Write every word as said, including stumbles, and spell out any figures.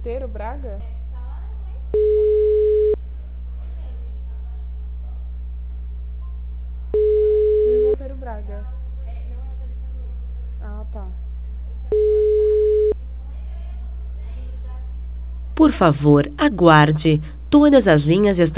Monteiro Braga? Luiz Monteiro Braga. Ah, tá. Por favor, aguarde. Todas as linhas estão